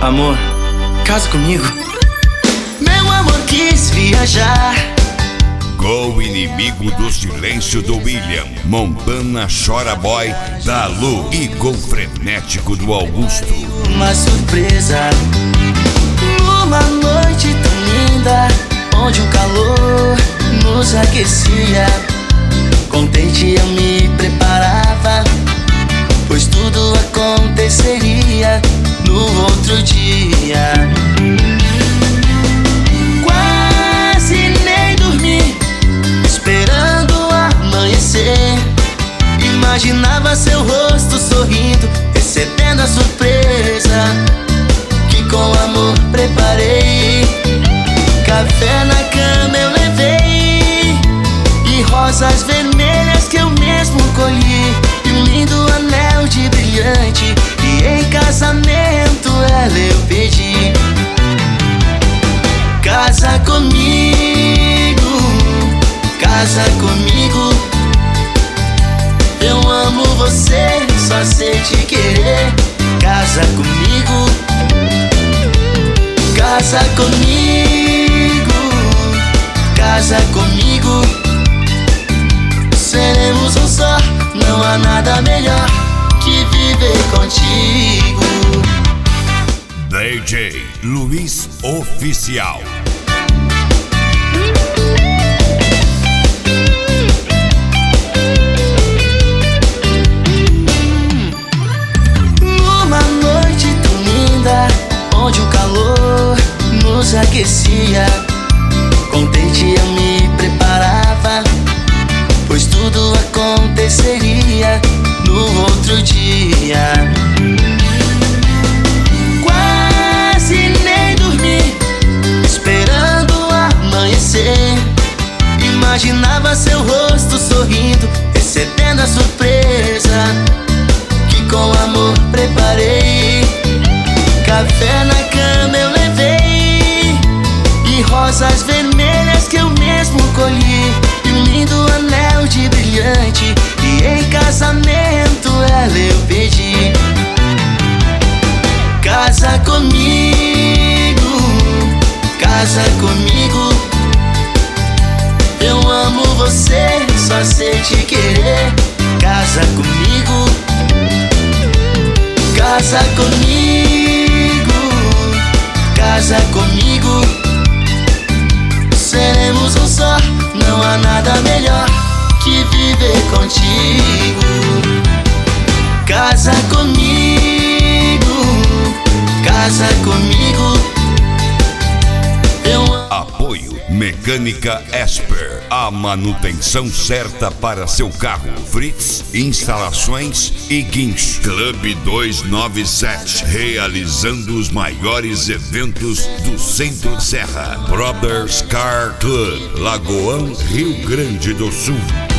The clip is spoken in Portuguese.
Amor, casa comigo. Meu amor quis viajar. Com o inimigo do silêncio do William, Montana Chora Boy da Lu e com frenético do Augusto. Uma surpresa, numa noite tão linda, onde o calor nos aquecia. Contente eu me preparava, pois tudo aconteceria no outro dia. Quase nem dormi, esperando amanhecer. Imaginava seu rosto sorrindo, recebendo a surpresa que com amor preparei. Café na cama eu levei, e rosas vermelhas que eu mesmo colhi, e um lindo anel de brilhante, e em casamento ela eu pedi. Casa comigo, casa comigo. Eu amo você, só sei te querer. Casa comigo, casa comigo, casa comigo. Seremos um só, não há nada melhor que viver contigo. DJ Luiz Oficial. Numa noite tão linda, onde o calor nos aquecia. Contente eu me preparava, pois tudo aconteceria no outro dia. Quase nem dormi, esperando amanhecer. Imaginava seu rosto sorrindo, recebendo a surpresa que com amor preparei. Café na cama eu levei, e rosas vermelhas que eu mesmo colhi, e um lindo anel de brilhante, e em casamento ela eu pedi. Casa comigo, casa comigo. Eu amo você, só sei te querer. Casa comigo, casa comigo, casa comigo. Seremos um só, não há nada melhor que viver contigo. Casa comigo, casa comigo. Apoio Mecânica Esper, a manutenção certa para seu carro. Fritz Instalações e Guincho. Clube 297, realizando os maiores eventos do Centro Serra. Brothers Car Club, Lagoão, Rio Grande do Sul.